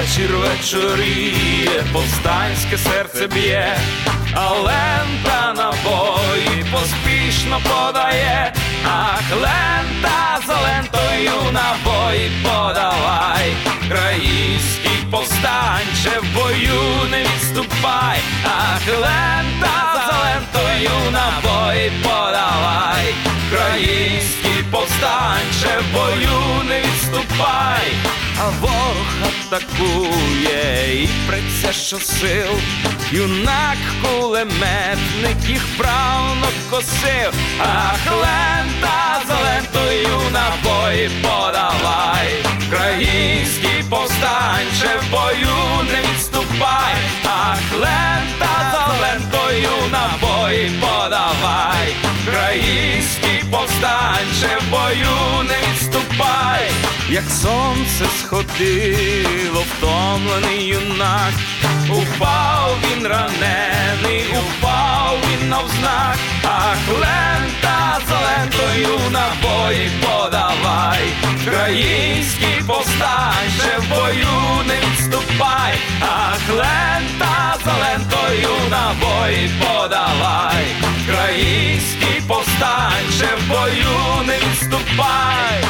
вечір вечоріє, повстанське серце б'є, а лента набої поспішно подає. Ах, лента за лентою набої подавай, країнський повстанче, в бою не відступай. Ах, лента за лентою набої подавай, країнський повстанче, в бою не відступай. А ворог атакує і преться щосил, юнак кулеметник їх правно косив. Ах, лента за лентою набої подавай, країнський повстанче, в бою не відступай. Ах, лента за лентою набої подавай, країнський повстанче, в бою не відступай. Як сонце сходило, втомлений юнак, упав він ранений, упав він навзнак. Ах, лента за лентою набої подавай, країнський повстанче, в бою не відступай. Ах, лента за лентою набої подавай, країнський повстанче, в бою не відступай.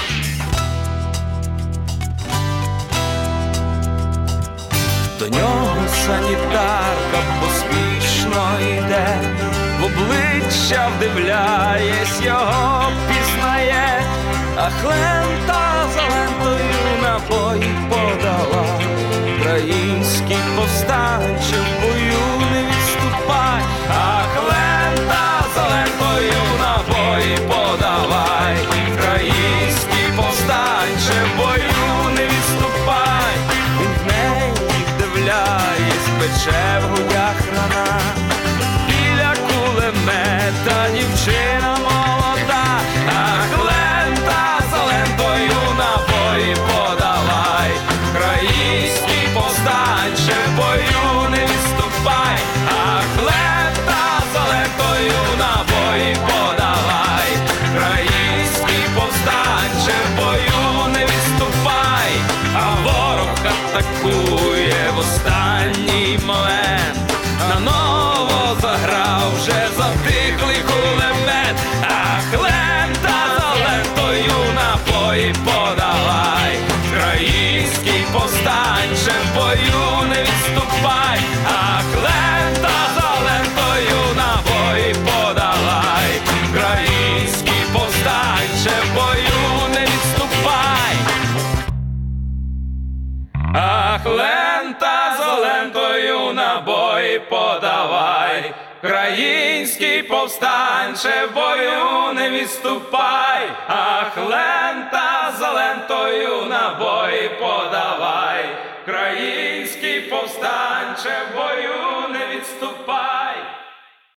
До нього санітарка поспішно йде, в обличчя вдивляєсь, його пізнає. Ах, лента за лентою набої подала, український повстанче, в бою не відступай. Ах, лента за лентою набої подавай, український повстанче, в бою не відступай. Він в неї вдивляєсь, пече в грудях рана, біля кулемета дівчина молода. Ах, лента за лентою набої подавай, український повстанче, в бою не відступай. Ах, лента за лентою набої подавай, український повстанче, в бою не відступай. А ворог атакує в останній момент, наново заграв вже затихлий кулемет. Ах, лента за лентою набої подавай, український повстанче, в бою не відступай. Ах, лента за лентою набої подавай, український повстанче, в бою не відступай. Ах, лента за лентою набої подавай, український повстанче, в бою не відступай. Ах, лента за лентою набої подавай, український повстанче, в бою не відступай.